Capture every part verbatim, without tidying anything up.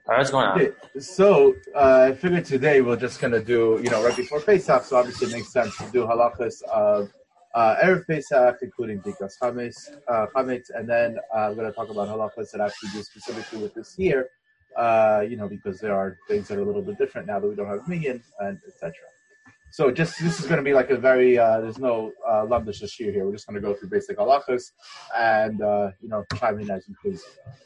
What's going on? Okay, so uh, I figured today we're just gonna do, you know, right before Pesach, so obviously it makes sense to do halachas of uh, erev Pesach, including Bikas Chametz, uh, Chametz, and then uh, I'm gonna talk about halachas that have to do specifically with this year, uh, you know, because there are things that are a little bit different now that we don't have minyan and et cetera. So just this is going to be like a very uh, there's no uh, lamdish shir here. We're just going to go through basic halachas and uh, you know chime in as you please.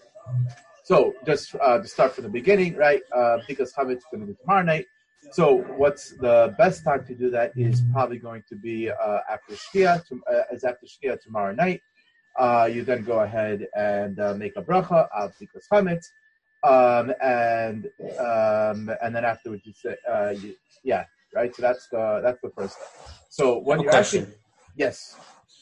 So just uh, to start from the beginning, right? Uh, because Chametz is going to be tomorrow night. So what's the best time to do that is probably going to be uh, after Shkia, to, uh, as after Shkia tomorrow night. Uh, you then go ahead and uh, make a bracha of because Chametz, um, and um, and then afterwards you say, uh, you, yeah, right. So that's the that's the first step. So when you question. actually, yes.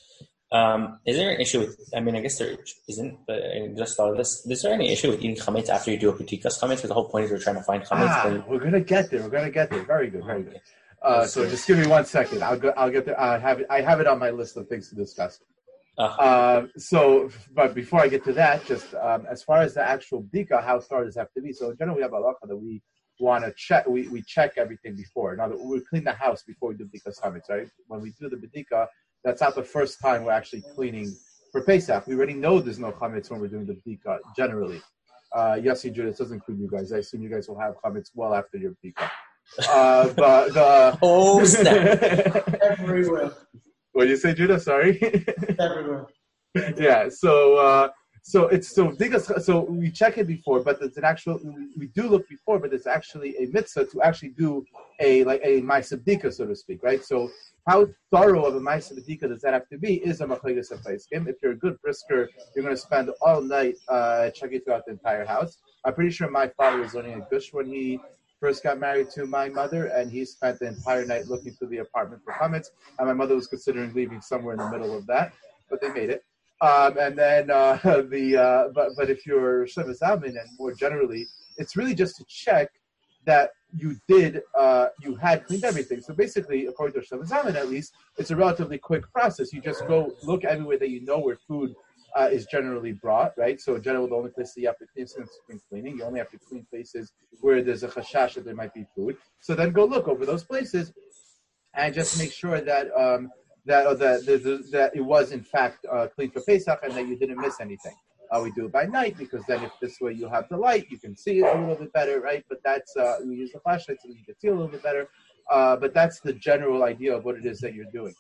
Um, is there an issue with, I mean, I guess there isn't, but I just thought of this. Is there any issue with eating chametz after you do a petikas chametz? Because the whole point is we're trying to find chametz. Ah, but... we're going to get there. We're going to get there. Very good, very good. Uh, so just give me one second. I'll go, I'll get there. I have it, I have it on my list of things to discuss. Uh-huh. Uh, so, but before I get to that, just um, as far as the actual bdika, how far does it have to be? So in general, we have a halacha that we want to check, we, we check everything before. Now, we clean the house before we do bdika chametz, right? When we do the bdika, that's not the first time we're actually cleaning for Pesach. We already know there's no chametz when we're doing the bdika, generally. Uh, Yossi, Judah, it doesn't include you guys. I assume you guys will have chametz well after your bdika. Uh, but the... Oh, snap. Everywhere. What did you say, Judah? Sorry? Everywhere. Yeah, so... Uh, So it's so so we check it before, but there's an actual we, we do look before, but there's actually a mitzvah to actually do a like a ma'aseh bdika, so to speak, right? So how thorough of a ma'aseh bdika does that have to be? Is a machlokes hapaiskim. If you're a good brisker, you're going to spend all night uh, checking throughout the entire house. I'm pretty sure my father was learning a gush when he first got married to my mother, and he spent the entire night looking through the apartment for chametz, and my mother was considering leaving somewhere in the middle of that, but they made it. Um, and then uh, the uh, but but if you're Sheva Zalman and more generally, it's really just to check that you did uh, you had cleaned everything. So basically, according to Sheva Zalman, at least, it's a relatively quick process. You just go look everywhere that you know where food uh, is generally brought, right? So in general, the only place that you have to clean is cleaning. You only have to clean places where there's a chashash that there might be food. So then go look over those places and just make sure that. Um, That, uh, that, that that it was in fact uh, clean for Pesach and that you didn't miss anything. Uh, we do it by night because then if this way you have the light, you can see it a little bit better, right? But that's uh, we use the flashlight so you can see a little bit better. Uh, but that's the general idea of what it is that you're doing.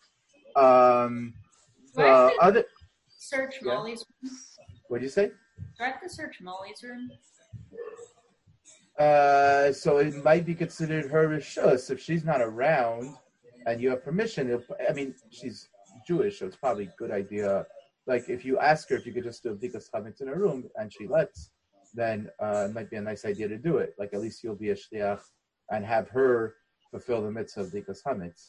Um, the other search yeah. Molly's room. What did you say? Do I have to search Molly's room? Uh, so it might be considered her rishus if she's not around. And you have permission. I mean, she's Jewish, so it's probably a good idea. Like, if you ask her if you could just do a bdikas chametz in her room, and she lets, then uh, it might be a nice idea to do it. Like, at least you'll be a shliach and have her fulfill the mitzvah of bdikas chametz.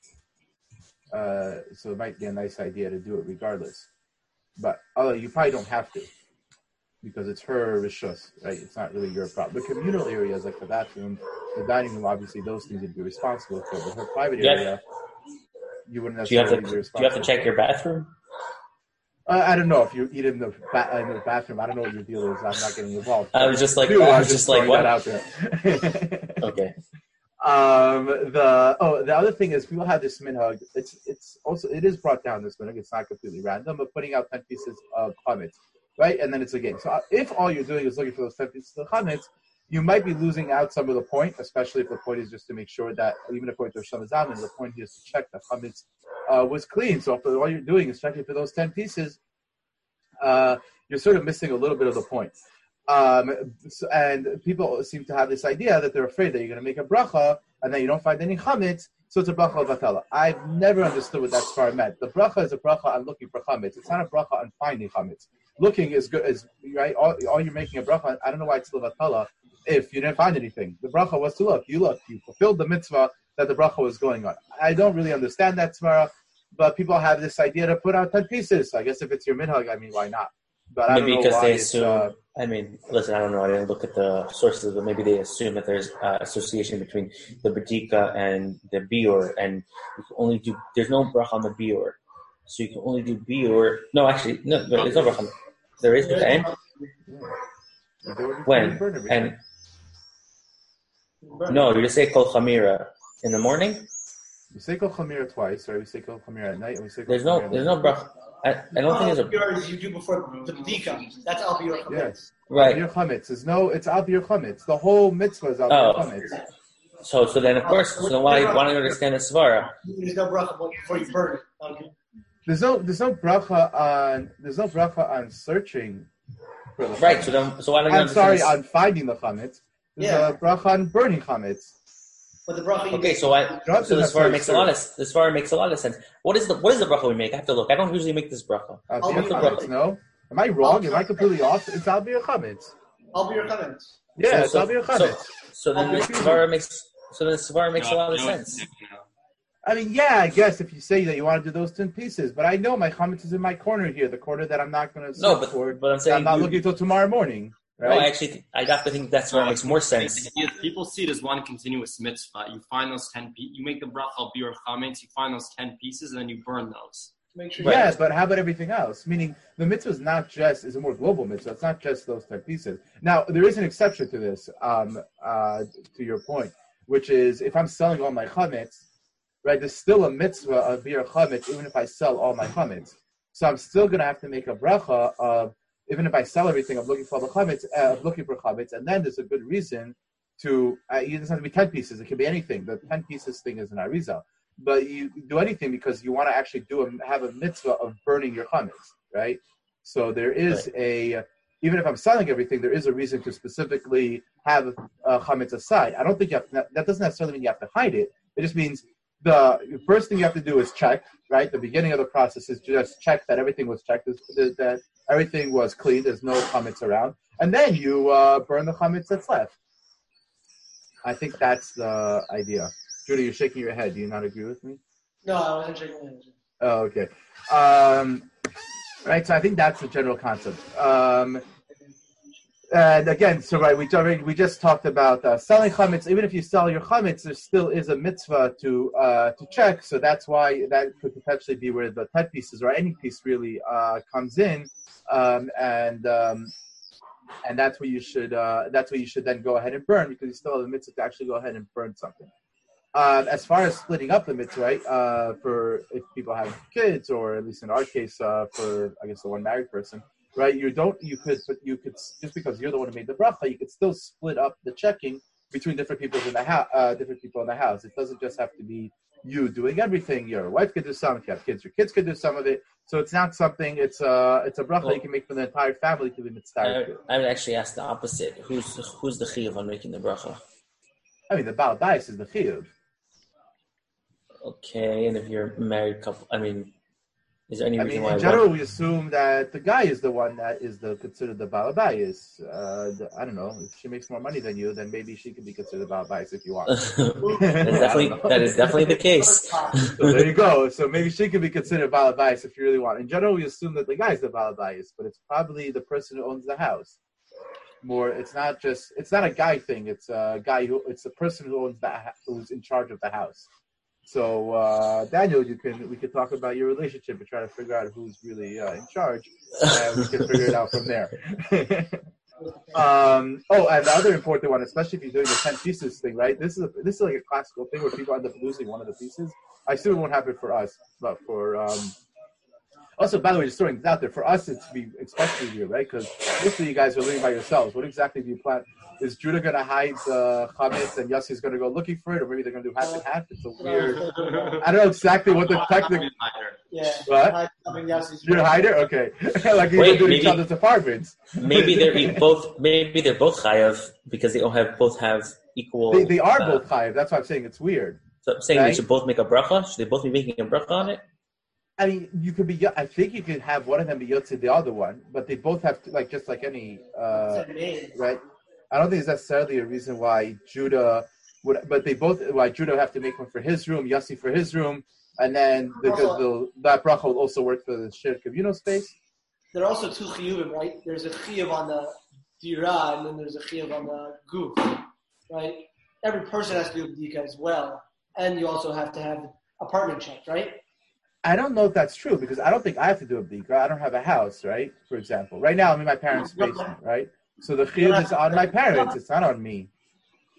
Uh, so it might be a nice idea to do it regardless. But although you probably don't have to, because it's her rishus, right? It's not really your problem. The communal areas like the bathroom, the dining room, obviously those things you'd be responsible for. But her private yeah. area, you wouldn't necessarily do you have to, be responsible. Do you have to check your bathroom? Uh, I don't know if you eat in the, ba- in the bathroom. I don't know what your deal is. I'm not getting involved. I was just like, do, I was just, just like, what? That out there. Okay. Um, the oh, the other thing is people have this minhag. It's it's also it is brought down this minhag. It's not completely random, but putting out ten pieces of chametz. Right, and then it's a game. So if all you're doing is looking for those ten pieces of chametz, you might be losing out some of the point, especially if the point is just to make sure that, even according to Sheva Zalman, the point here is to check that chametz uh, was clean. So if all you're doing is checking for those ten pieces, uh, you're sort of missing a little bit of the point. Um, so, and people seem to have this idea that they're afraid that you're going to make a bracha and then you don't find any chametz, so it's a bracha of batala. I've never understood what that svara meant. The bracha is a bracha on looking for chametz. It's not a bracha on finding chametz. Looking is good, is right. All, all you're making a bracha. I don't know why it's still batala if you didn't find anything. The bracha was to look. You looked. You fulfilled the mitzvah that the bracha was going on. I don't really understand that svara, but people have this idea to put out ten pieces. I guess if it's your minhag, I mean, why not? But I maybe don't know because why they it's, assume. Uh, I mean, listen, I don't know. I didn't look at the sources, but maybe they assume that there's uh, association between the bdika and the biur, and you can only do. There's no bracha on the biur, so you can only do biur. No, actually, no. There's no bracha. There is at the end. When and No, you just say kol chamira in the morning. We say kol chamira twice, right? We say kol chamira at night, and we say kol There's no, chamira there's no bracha. I, I don't think there's a Yours you do before the bdika. That's al biur chametz. Yes. right. Al biur chametz. There's no. It's al biur chametz. The whole mitzvah is al Oh. biur chametz. So, so then of course, so then why, why don't you understand the svara? There's no bracha before you burn it. Okay. There's no. There's no bracha on. There's no bracha on searching for the Right. chametz. So then, so why don't you I'm sorry, understand? on finding the chametz. There's Yeah. a bracha on burning chametz. But the bracha. This? Okay, so I, Drugs so is this not svara makes a very lot of this svara makes a lot of sense. What is the what is the bracha we make? I have to look. I don't usually make this bracha. Al Al biur biur chametz. chametz. No. Am I wrong? Am I completely off? It's al biur chametz. Al biur chametz. Yeah, it's so, al biur so, chametz. so then the svara makes so then the svara makes a lot of sense. I mean, yeah, I guess if you say that you want to do those ten pieces, but I know my chametz is in my corner here, the corner that I'm not going to No, search but for. but I'm saying I'm not you- looking until tomorrow morning, No, right? I actually th- I have to think that's where it makes more sense. People see it as one continuous mitzvah. You find those ten pieces. You make the bracha al biur chametz. You find those ten pieces, and then you burn those. Make sure. Right. Yeah, but how about everything else? Meaning the mitzvah is not just is a more global mitzvah. It's not just those ten pieces. Now there is an exception to this. Um, uh, to your point, which is if I'm selling all my chametz, right? There's still a mitzvah of biur chametz even if I sell all my chametz. So I'm still going to have to make a bracha of even if I sell everything, I'm looking for the chametz. Uh, I'm looking for chametz, and then there's a good reason to. Uh, it doesn't have to be ten pieces. It can be anything. The ten pieces thing is an arizal. But you do anything because you want to actually do a, have a mitzvah of burning your chametz, right? So there is a, even if I'm selling everything, there is a reason to specifically have uh, chametz aside. I don't think you have to, that doesn't necessarily mean you have to hide it. It just means the first thing you have to do is check, right? The beginning of the process is just check that everything was checked, that everything was clean, there's no chametz around, and then you uh, burn the chametz that's left. I think that's the idea. Judy, you're shaking your head. Do you not agree with me? No, I wasn't shaking my head. Oh, okay. Um, right, so I think that's the general concept. Um, and again, so right, we already, we just talked about uh, selling chametz. Even if you sell your chametz, there still is a mitzvah to uh, to check. So that's why that could potentially be where the ten pieces or any piece really uh, comes in, um, and um, and that's where you should uh, that's where you should then go ahead and burn because you still have the mitzvah to actually go ahead and burn something. Uh, as far as splitting up the mitzvah, right, uh, for if people have kids, or at least in our case, uh, for I guess the one married person, right, you don't, you could, but you could just because you're the one who made the bracha, you could still split up the checking between different people in the house, uh, different people in the house. It doesn't just have to be you doing everything. Your wife could do some. If you have kids, your kids could do some of it. So it's not something. It's a it's a bracha well, you can make for the entire family to be mitzvah. I, I would actually ask the opposite. Who's who's the chiyuv on making the bracha? I mean, the Baal Bais is the chiyuv. Okay, and if you're a married couple, I mean, is there any I reason mean, why? in general, we assume that the guy is the one that is the considered the Baal Bayis. Uh, the, I don't know. If she makes more money than you, then maybe she could be considered Baal Bayis if you want. That's definitely that is definitely the case. So there you go. So maybe she could be considered Baal Bayis if you really want. In general, we assume that the guy is the Baal Bayis, but it's probably the person who owns the house. More, it's not just it's not a guy thing. It's a guy who it's the person who owns that who's in charge of the house. So, uh, Daniel, you can we could talk about your relationship and try to figure out who's really uh, in charge, and we can figure it out from there. um, oh, and the other important one, especially if you're doing the ten pieces thing, right? This is a, this is like a classical thing where people end up losing one of the pieces. I assume it won't happen for us, but for um, also, by the way, just throwing this out there, for us, it's be especially weird, right? Because most of you guys are living by yourselves. What exactly do you plan? Is Judah going to hide the chametz and Yossi's going to go looking for it, or maybe they're going to do half and half? It's a weird. I don't know exactly what the technical. Yeah. What? You're a hider, okay. Like you're doing each other's apartments. Maybe they're both. Maybe they're both chayav because they don't have both have equal. They, they are uh, both chayav. That's why I'm saying it's weird. So I'm saying right? they should both make a bracha. Should they both be making a bracha on it? I mean, you could be. I think you could have one of them be yotze the other one, but they both have to, like just like any uh, right. I don't think it's necessarily a reason why Judah would, but they both why Judah would have to make one for his room, Yossi for his room, and then the, the, the, that bracha will also work for the shared communal space. There are also two chiyuvim, right? There's a chiyuv on the dira, and then there's a chiyuv on the goof, right? Every person has to do a bdika as well, and you also have to have apartment checked, right? I don't know if that's true because I don't think I have to do a bdika. I don't have a house, right? For example, right now I'm in my parents' basement, right? So the chiyuv is on my parents. It's not on me.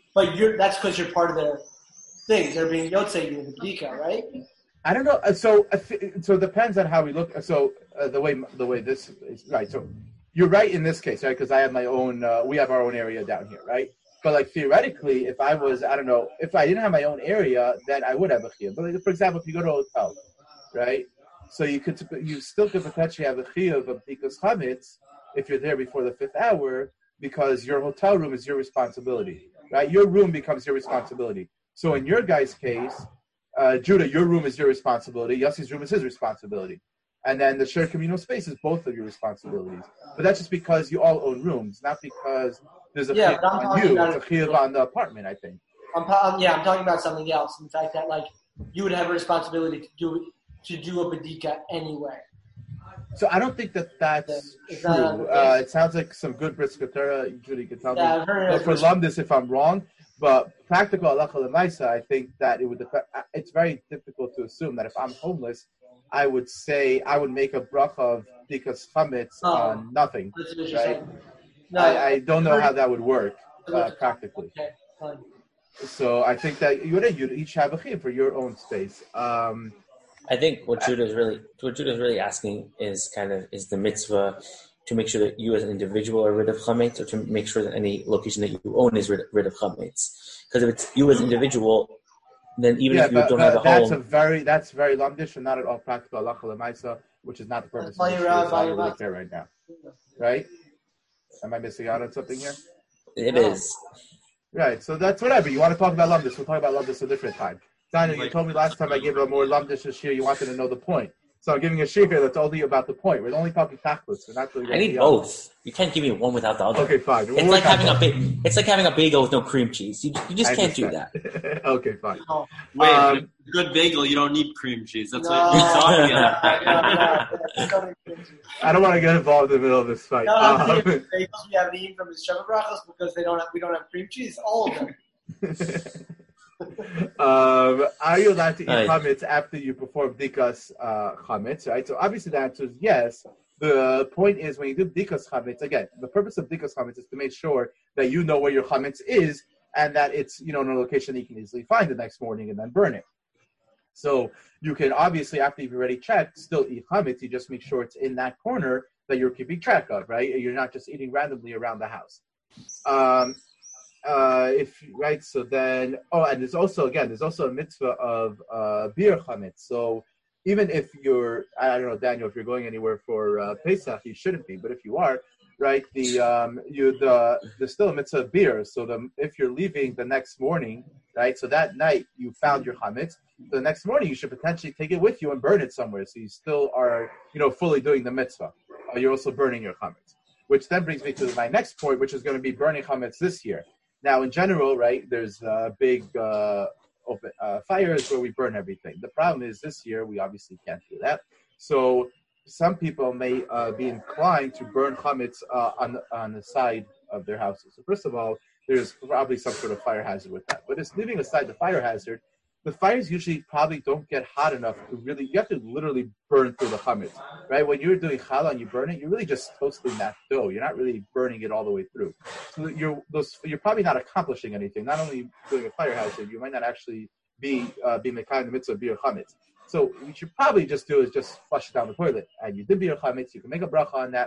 but you're that's because you're part of their thing. They're being yotzei you in the bdika, right? I don't know. Uh, So, uh, th- so it depends on how we look. So, uh, the way the way this is right. So, you're right in this case, right? Because I have my own. Uh, we have our own area down here, right? But like theoretically, if I was, I don't know, if I didn't have my own area, then I would have a chiyuv. But like, for example, if you go to a hotel, right? So you could, you still could potentially have a chiyuv of bdikas chametz if you're there before the fifth hour, because your hotel room is your responsibility, right? Your room becomes your responsibility. So in your guy's case, uh, Judah, your room is your responsibility. Yossi's room is his responsibility. And then the shared communal space is both of your responsibilities. But that's just because you all own rooms, not because there's a Yeah, chiyuv but I'm on talking you. about It's a it- chiyuv on the apartment, I think. I'm, I'm yeah, I'm talking about something else. In fact, that like you would have a responsibility to do to do a badika anyway. So I don't think that that's It's true. not- Uh, it sounds like some good briskatura. Judy can tell Yeah, me. I've heard But of for Lumdis, if I'm wrong, but practical halacha lemaisa, I think that it would. Dep- it's very difficult to assume that if I'm homeless, I would say I would make a bracha of because chametz Oh. on nothing. That's what you're Right. saying. No, I, I don't know how that would work uh, practically. Okay, fine. So I think that you would you each have a chiyuv for your own space. Um, I think what Judah is really what Judah is really asking is kind of is the mitzvah to make sure that you as an individual are rid of chametz, or to make sure that any location that you own is rid, rid of chametz. Because if it's you as an individual, then even yeah, if you but, don't but have a that's home, a very that's very lumdish and not at all practical halacha lemaisa, which is not the purpose of That's this why shiur, you're so I out, don't why really you're care right now. Right? Am I missing out on something here? it No. is. Right, so that's whatever. You want to talk about lumdish, we'll talk about lumdish a different time. Daniel, you Like- told me last time I gave a more lumdish shiur, you wanted to know the point. So I'm giving a shiur here that's only about the point. We're only talking tachlis. We're not really I need both. You can't give me one without the other. Okay, fine. We'll It's work like on having a both. ba- It's like having a bagel with no cream cheese. You, you just I can't do understand. that. Okay, fine. No, Wait, Um, but if it's a good bagel, you don't need cream cheese. That's no, what you're talking no, about. no, no, no. I don't want to get involved in the middle of this fight. No, I'm Um, thinking bagels we haven't eaten from the Shabbat brachos because they don't have, we don't have cream cheese. All of them. um, are you allowed to eat Right. chametz after you perform bdikas uh, chametz? Right. So obviously the answer is yes. The point is when you do bdikas chametz, again, the purpose of bdikas chametz is to make sure that you know where your chametz is and that it's you know in a location that you can easily find the next morning and then burn it. So you can obviously after you've already checked still eat chametz. You just make sure it's in that corner that you're keeping track of. Right. You're not just eating randomly around the house. Um, Uh, if right, so then oh, and there's also again, there's also a mitzvah of uh, beer chametz. So even if you're, I don't know, Daniel, if you're going anywhere for uh, Pesach, you shouldn't be. But if you are, right, the um, you the there's still a mitzvah of beer. So the if you're leaving the next morning, right, so that night you found your chametz. The next morning you should potentially take it with you and burn it somewhere. So you still are, you know, fully doing the mitzvah. Uh, you're also burning your chametz, which then brings me to my next point, which is going to be burning chametz this year. Now, in general, right, there's uh, big uh, open uh, fires where we burn everything. The problem is this year we obviously can't do that. So some people may uh, be inclined to burn chametz uh, on the, on the side of their houses. So first of all, there's probably some sort of fire hazard with that. But it's leaving aside the fire hazard. The fires usually probably don't get hot enough to really, you have to literally burn through the chametz, right? When you're doing challah and you burn it, you're really just toasting that dough. You're not really burning it all the way through. So you're those, you're probably not accomplishing anything. Not only doing a fire hazard, you might not actually be uh, being the kind of mitzvah of beer chametz. So what you should probably just do is just flush it down the toilet. And you did beer chametz, you can make a bracha on that.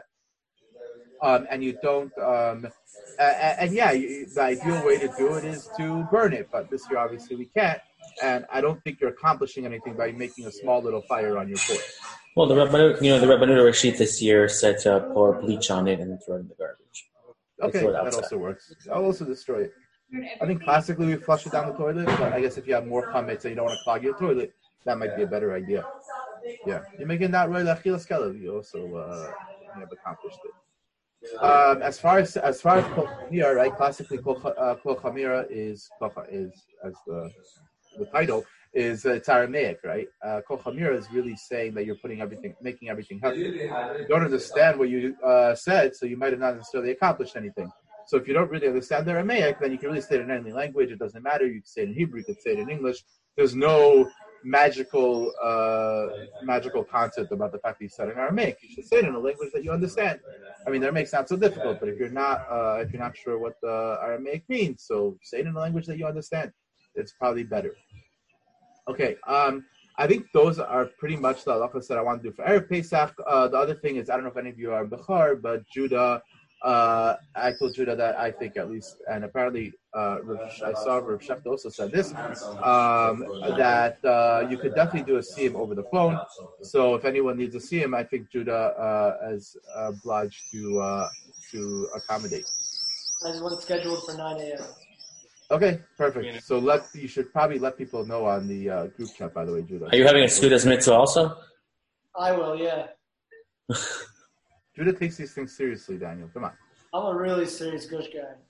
Um, and you don't, um, and, and yeah, you, the ideal way to do it is to burn it. But this year, obviously, we can't. And I don't think you're accomplishing anything by making a small little fire on your porch. Well, the Rabbanut, you know, the Rabbanut Rashid this year said to pour bleach on it and throw it in the garbage. Okay, throw it that outside. also works. I'll also destroy it. I think classically we flush it down the toilet, but I guess if you have more chametz and you don't want to clog your toilet, that might be a better idea. Yeah, you're making that right. Achilas kelev. You also uh, you have accomplished it. Um, as far as as far as kol chamira, right? Classically, kol, uh, kol chamira is is as the the title is uh, it's Aramaic, right? Uh, kol chamira is really saying that you're putting everything, making everything healthy. You don't understand what you uh, said, so you might have not necessarily accomplished anything. So if you don't really understand the Aramaic, then you can really say it in any language. It doesn't matter. You can say it in Hebrew, you can say it in English. There's no magical uh, magical concept about the fact that you said in Aramaic. You should say it in a language that you understand. I mean, Aramaic sounds so difficult, but if you're not uh, if you're not sure what the Aramaic means, so say it in a language that you understand. It's probably better. Okay, um, I think those are pretty much the halachos that I want to do for Erev Pesach. Uh, the other thing is, I don't know if any of you are Bechar, but Judah, uh, I told Judah that I think at least, and apparently uh, I saw Rav Shecht also said this, um, that uh, you could definitely do a siyum over the phone. So if anyone needs a siyum, I think Judah uh, is obliged to uh, to accommodate. There's one scheduled for nine a.m. Okay, perfect. So let you should probably let people know on the uh, group chat. By the way, Judah. Are you having a Suda's mitzvah also? I will, yeah. Judah takes these things seriously, Daniel. Come on. I'm a really serious gush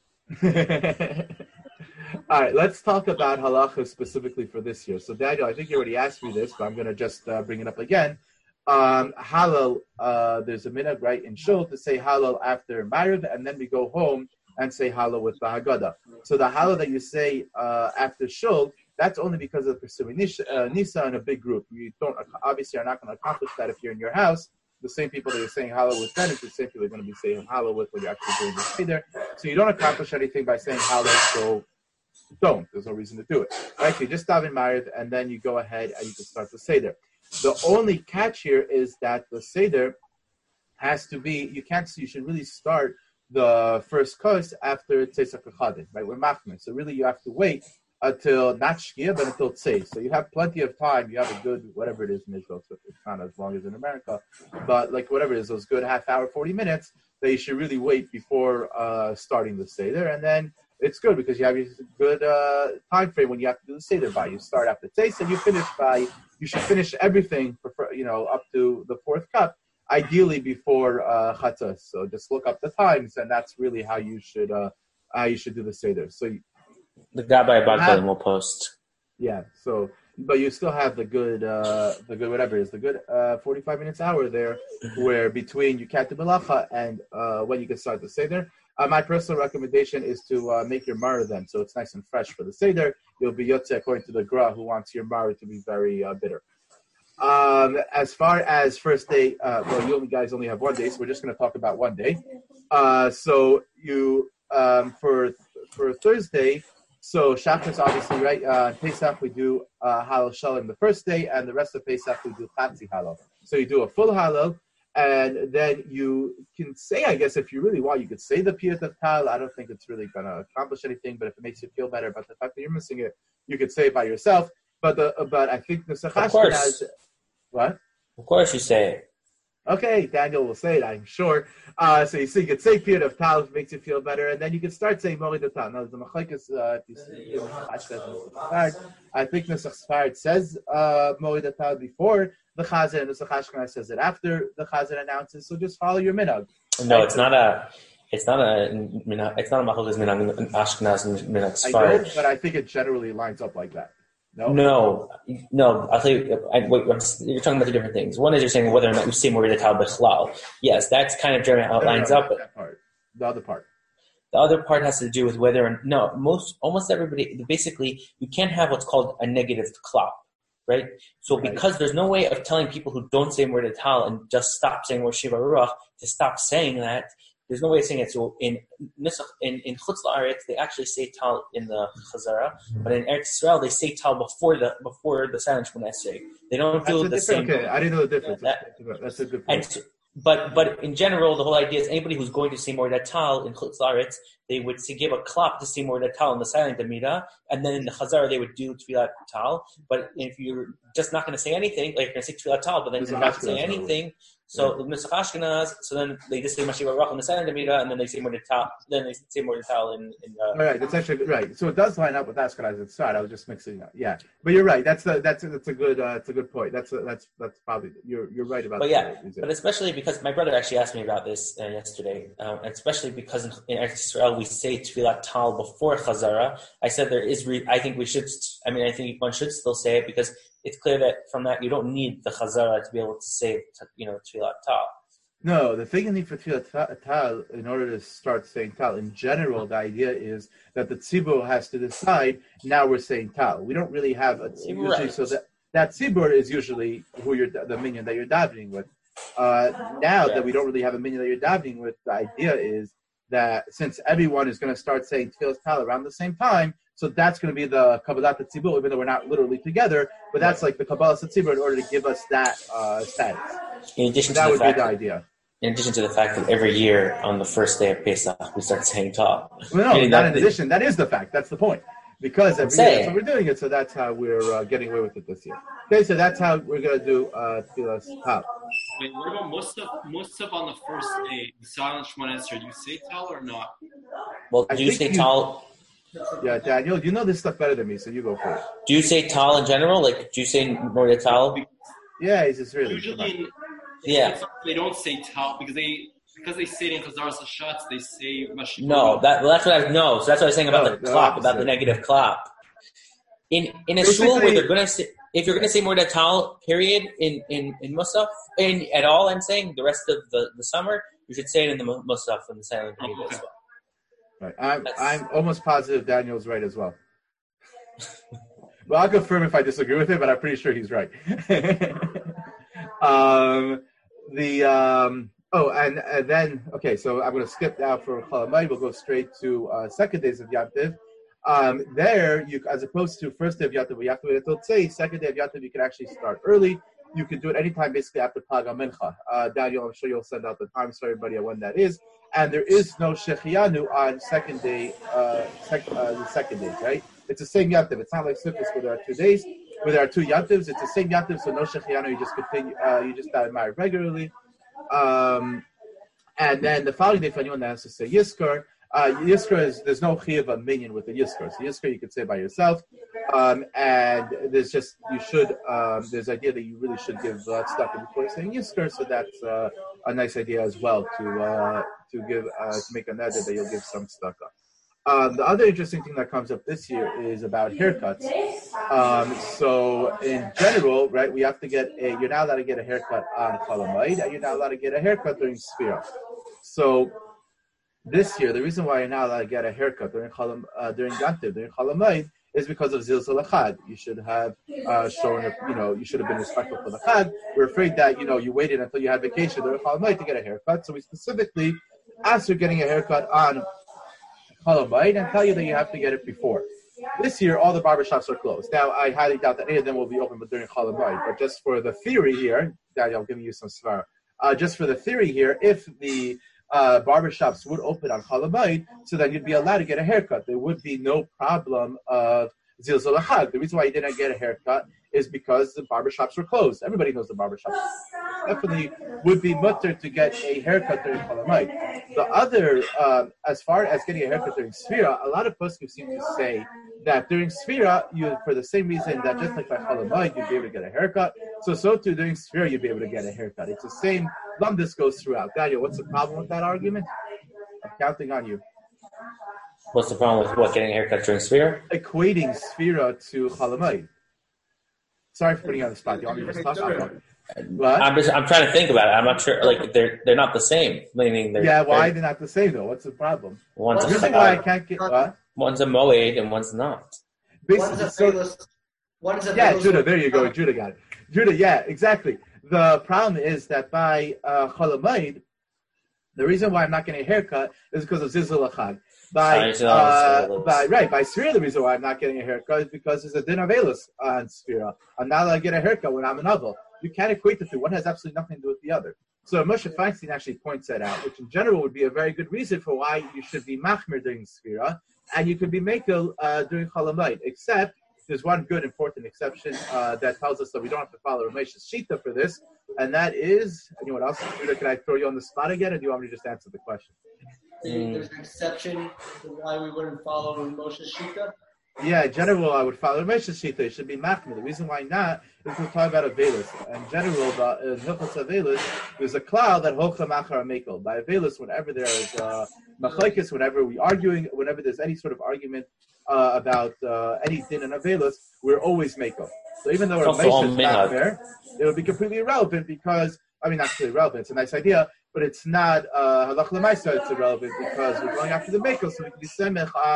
guy. All right, let's talk about halacha specifically for this year. So, Daniel, I think you already asked me this, but I'm going to just uh, bring it up again. Um, halal, uh, there's a minhag, right, in shul to say halal after Ma'ariv, and then we go home and say halal with the Haggadah. So the halal that you say uh, after shul, that's only because of pursuing Nisa, uh, Nisa in a big group. You don't obviously are not going to accomplish that if you're in your house. The same people that you're saying halal with then is the same people you're going to be saying halal with when you're actually doing the seder. So you don't accomplish anything by saying halal, so don't. There's no reason to do it. Right? So you just stop in Ma'ariv, and then you go ahead and you can start the seder. The only catch here is that the seder has to be, you can't, you should really start the first course after Tzeitzah Kachadin, right? We're machmir. So really you have to wait until, not Shkia, but until Tzei. So you have plenty of time. You have a good, whatever it is in Israel, so it's not as long as in America, but like whatever it is, those good half hour, forty minutes, that you should really wait before uh, starting the Seder. And then it's good because you have a good uh, time frame when you have to do the Seder by. You start after Tzei, and you finish by, you should finish everything, for, you know, up to the fourth cup. Ideally before uh, Chatzos, so just look up the times, and that's really how you should uh, how you should do the seder. So you, the Gabbai Bagdalim will post. Yeah. So, but you still have the good uh, the good whatever it is the good uh, forty-five minutes hour there, where between you can't do melacha and uh, when you can start the seder. Uh, my personal recommendation is to uh, make your maror then, so it's nice and fresh for the seder. You'll be yotze according to the Gra, who wants your maror to be very uh, bitter. Um, as far as first day, uh, well, you only guys only have one day, so we're just going to talk about one day. Uh, so you, um, for for Thursday, so Shacharis obviously, right? Uh, Pesach we do uh, halal shalom the first day, and the rest of Pesach we do chatzi halal. So you do a full halal, and then you can say, I guess, if you really want, you could say the piyut of tal. I don't think it's really going to accomplish anything, but if it makes you feel better about the fact that you're missing it, you could say it by yourself. But the but I think the Sachashkin has what? Of course you say it. Okay, Daniel will say it, I'm sure. Uh, so you see, you could say piyut of tal if it makes you feel better, and then you can start saying mori de tal. Now the machlekes, uh, if you see, I think the Sfard says uh, mori de tal before the Chazan, and the Sachashkin says it after the Chazan announces. So just follow your minhag. No, right? it's not a. It's not a. It's not a machlekes minhag Ashkenaz and minhag Sfard. I know, but I think it generally lines up like that. No, no, no. I'll tell you. I, wait, you're talking about two different things. One is you're saying whether or not you say Mori Tal Bechlal. Yes, that's kind of generally how it lines no, no, up. But that part. The other part. The other part has to do with whether or no. Most, almost everybody. Basically, you can't have what's called a negative klap, right? So right. because there's no way of telling people who don't say Mori Tal and just stop saying Mori Shiva Ruach to stop saying that. There's no way of saying it. So in in in Chutz La'aretz, they actually say tal in the Chazara, but in Eretz Yisrael they say tal before the before the silent Shmoneh Esrei. They don't do the same. Okay, I didn't know the difference. That, That's a good point. And, but but in general, the whole idea is anybody who's going to say Mori Tal in Chutz La'aretz, they would say, give a klap to say Mori Tal in the silent Amida, and then in the Chazara they would do Tfilat Tal. But if you're just not going to say anything, like you're going to say Tfilat Tal, but then you're not saying anything. So the Nusach Ashkenaz, so then they just say Mashiach Baruch in the silent Amida, and then they say Mori Tal. Then they say Mori Tal in. in uh, All right, that's actually right. So it does line up with Ashkenaz and Sfard. I was just mixing up. Yeah, but you're right. That's the, that's that's a good uh, that's a good point. That's a, that's that's probably you're you're right about. But yeah, that. but especially because my brother actually asked me about this uh, yesterday, um, and especially because in, in Eretz Yisrael we say Tfilat Tal before Chazara. I said there is. Re- I think we should. I mean, I think one should still say it because it's clear that from that you don't need the Chazara to be able to say, you know, Tfilat Tal. No, the thing you need for Tfilat Tal, in order to start saying Tal, in general, the idea is that the tzibur has to decide, now we're saying Tal. We don't really have a tzibur, right. so that that tzibur is usually who you're the minyan that you're davening with. Uh, now Yeah. that we don't really have a minyan that you're davening with, the idea is that since everyone is going to start saying Tfilas Tal around the same time, so that's going to be the Kabbalat Tzibur, even though we're not literally together, but that's like the Kabbalat Tzibur in order to give us that uh, status. In addition That to the would be fact the that, idea. in addition to the fact that every year on the first day of Pesach we start saying Tal. Well, no, Meaning not that in the- addition. That is the fact. That's the point. Because every year, that's what we're doing it, so that's how we're uh, getting away with it this year. Okay, so that's how we're going to do uh, Tfilas Tal. Wait, what about Musaf? Musaf on the first day, the silent Shemona Esrei, do you say Tal or not? Well, I do you think say you- Tal? Yeah, Daniel, you know this stuff better than me, so you go first. Do you say Tal in general? Like, do you say Moria Tal? Yeah, he's just really. Usually, in, Yeah. in, they don't say Tal because they because they say it in Chazaras Hashatz, they say Mashikot. No, that well, that's what I know. So that's what I was saying about No, the the clap, about the opposite. negative clap. In in a shul where Basically- they're gonna say, if you're gonna say Moria Tal, period, in in in Musaf, in at all, I'm saying the rest of the, the summer, you should say it in the Mu- Musaf and the silent Oh, Hadith okay. as well. Right. I'm, That's- I'm almost positive Daniel's right as well. Well, I'll confirm if I disagree with it, but I'm pretty sure he's right. um, the um, oh, and, and then okay, so I'm going to skip now for Chol Hamoed. We'll go straight to uh, second days of Yom Tov. Um, there, you as opposed to first day of Yom Tov, we have to wait until Tzei. Second day of Yom Tov, you can actually start early. You can do it anytime, basically after Plag Mincha. Uh, Daniel, I'm sure you'll send out the times for everybody on when that is. And there is no Shechianu on second day, uh, sec, uh, the second day, right? It's the same Yom Tov. It's not like Sukkot where there are two days, where there are two Yom Tovs. It's the same Yom Tov, so no Shechianu. You just continue, uh, you just uh, marry regularly. Um, and then the following day, for anyone that has to say Yizkor, uh, Yizkor is, there's no Chiyav of minion with the Yizkor. So Yizkor you can say by yourself. Um, and there's just, you should, um, there's idea that you really should give uh, tzedakah before saying Yizkor, so that's uh, a nice idea as well to uh, to give, uh, to make a neder that you'll give some tzedakah. Um, the other interesting thing that comes up this year is about haircuts. Um, so in general, right, we have to get a, you're not allowed to get a haircut on Chol Hamoed, and you're not allowed to get a haircut during Sfira. So this year, the reason why you're not allowed to get a haircut during Chol, uh, during Yom Tov, during Chol Hamoed, is because of Zilzal Chag. You should have uh, shown, a, you know, you should have been respectful for the Chag. We're afraid that, you know, you waited until you had vacation during Chol Hamoed to get a haircut. So we specifically ask you getting a haircut on Chol Hamoed and tell you that you have to get it before. This year, all the barbershops are closed. Now, I highly doubt that any of them will be open during Chol Hamoed. But just for the theory here, Daniel, I'm giving you some svar. Uh, just for the theory here, if the uh, barbershops would open on Chol Hamoed, so then you'd be allowed to get a haircut. There would be no problem of Zilzal Chag. The reason why you didn't get a haircut is because the barbershops were closed. Everybody knows the barbershops definitely would be mutter to get a haircut during Chol Hamoed. The other, um, as far as getting a haircut during Sfira, a lot of poskim seem to say that during Sfira, you, for the same reason that just like by Chol Hamoed, you'd be able to get a haircut, so so too during Sfira, you'd be able to get a haircut. It's the same, lumdus goes throughout. Daniel, what's the problem with that argument? I'm counting on you. What's the problem with what, getting a haircut during Sfira? Equating Sfira to Chol Hamoed. Sorry for putting you on the spot. Do you want me to just talk? I'll talk. What? I'm just, I'm trying to think about it. I'm not sure. Like they're they're not the same. Meaning they're Yeah, why they're- they're not the same though? What's the problem? One's Well, a, Reason why I can't get what? one's a moed and one's not. One's Basically, a so, Veilus. One's a yeah, Veilus- Judah. There you go. Judah got it. Judah. Yeah, exactly. The problem is that by uh, Chol Hamoed, the reason why I'm not getting a haircut is because of Zilzal Chag. By, Zilzal, uh, Zilzal. by right by Sfira, the reason why I'm not getting a haircut is because there's a din of Eilis on Sfira. I'm not allowed to get a haircut when I'm an Avel. You can't equate the two. One has absolutely nothing to do with the other. So Moshe Feinstein actually points that out, which in general would be a very good reason for why you should be machmir during Sfira, and you could be mekel uh, during Chol Hamoed. Except there's one good important exception uh, that tells us that we don't have to follow Ramesh's shita for this, and that is anyone else? Judah, can I throw you on the spot again, or do you want me to just answer the question? There's an exception to why we wouldn't follow Moshe's Shita. Yeah, in general, I would follow Ramesh's shita. It should be machmir. The reason why not is we're talking about Avelis. In general, the, in Hilchos Avelis, there's a cloud that hocha machar mekel. By Avelis, whenever there is uh, machlokes, whenever we arguing, whenever there's any sort of argument uh, about uh, any din in Avelis, we're always mekel. So even though Also all Ramesh is not minhag. there, it would be completely irrelevant because, I mean, not completely irrelevant, it's a nice idea, but it's not, uh, halach l'maisa, it's irrelevant because we're going after the mekel, so we can be semech on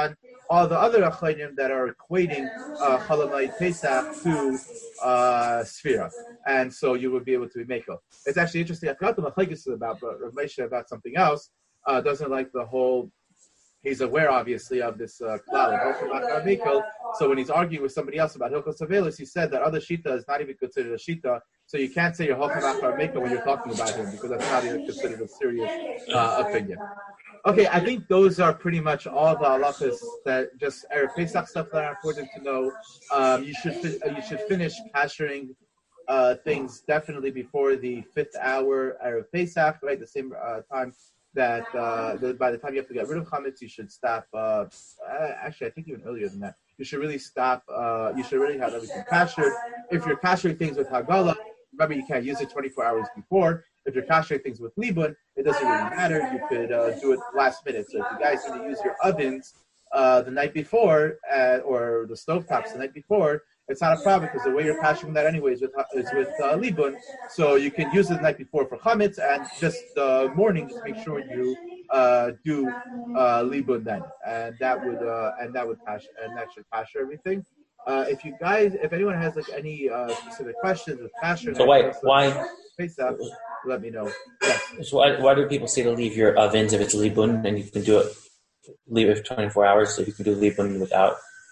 all the other achronim that are equating uh, Chol Hamoed Pesach to uh, Sfira, and so you would be able to be Meko. It's actually interesting. I forgot the machlekes about, but Rav Moshe about something else. Uh, doesn't like the whole. He's aware, obviously, of this uh, klal of Meko. So when he's arguing with somebody else about Hilchos Avelis, he said that other shita is not even considered a shita. So you can't say you're Hilchos Meko when you're talking about him because that's not even considered a serious uh, opinion. Okay, I think those are pretty much all the halachas that just Erev Pesach stuff that are important to know. Um, you should fi- you should finish kashering uh, things definitely before the fifth hour Erev Pesach, right? The same uh, time that uh, the, by the time you have to get rid of chametz, you should stop. Uh, actually, I think even earlier than that. You should really stop. Uh, you should really have everything kashered. If you're kashering things with hagala, remember you can't use it twenty-four hours before. If you're kashering things with libun, it doesn't really matter. You could uh, do it last minute. So if you guys need to use your ovens uh, the night before uh, or the stovetops the night before, it's not a problem because the way you're kashering that anyway is with, is with uh, libun. So you can use it the night before for chametz, and just the morning, just make sure you uh, do uh, libun then, and that would uh, and that would kash and that should kasher everything. Uh, if you guys, if anyone has like any uh, specific questions with kasher, so why why? Pesach, let me know. Yes. So why, why do people say to leave your ovens if it's libun and you can do it, leave it for twenty-four hours, so you can do libun without?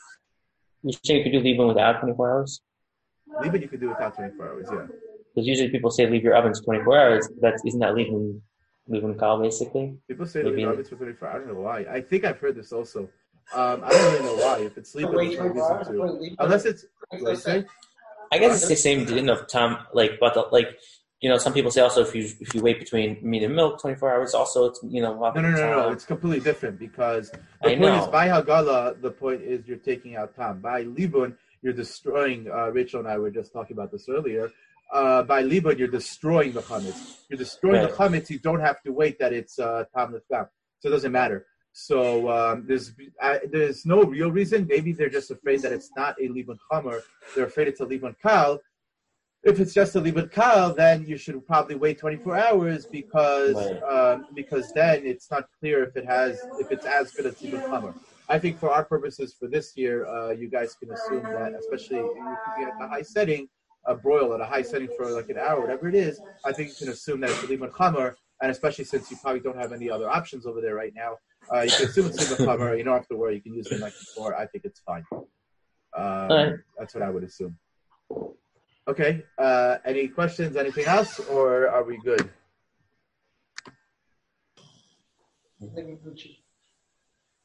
You say you could do libun without twenty-four hours? Libun you could do without twenty-four hours, yeah. Because usually people say leave your ovens twenty-four hours. That's isn't that leaving leaving kal basically? People say leave your ovens for twenty-four hours. I don't know why. I think I've heard this also. Um, I don't really know why. If it's libun, there's no reason to. Unless it's like say. I guess it's the same din of time, like but the, like. You know, some people say also if you if you wait between meat and milk twenty-four hours, also it's you know. No, no, no, no, no. It's completely different because the I point know. is by hagala. The point is you're taking out time. By libun, you're destroying. Uh, Rachel and I were just talking about this earlier. Uh, by libun, you're destroying the chametz. You're destroying Right. the chametz. You don't have to wait that it's uh, tam nefkam. So it doesn't matter. So um, there's uh, there's no real reason. Maybe they're just afraid that it's not a libun chamer. They're afraid it's a libun kal. If it's just a libun kal, then you should probably wait twenty-four hours because Right. um, because then it's not clear if it has if it's as good as libun chamer. I think for our purposes for this year, uh, you guys can assume that, especially if you keep it at the high setting, a broil at a high setting for like an hour, whatever it is. I think you can assume that it's a libun chamer, and especially since you probably don't have any other options over there right now, uh, you can assume it's libun chamer. You don't have to worry. You can use it like before. I think it's fine. Um, right. That's what I would assume. Okay. Uh, any questions? Anything else, or are we good? I think we're Gucci.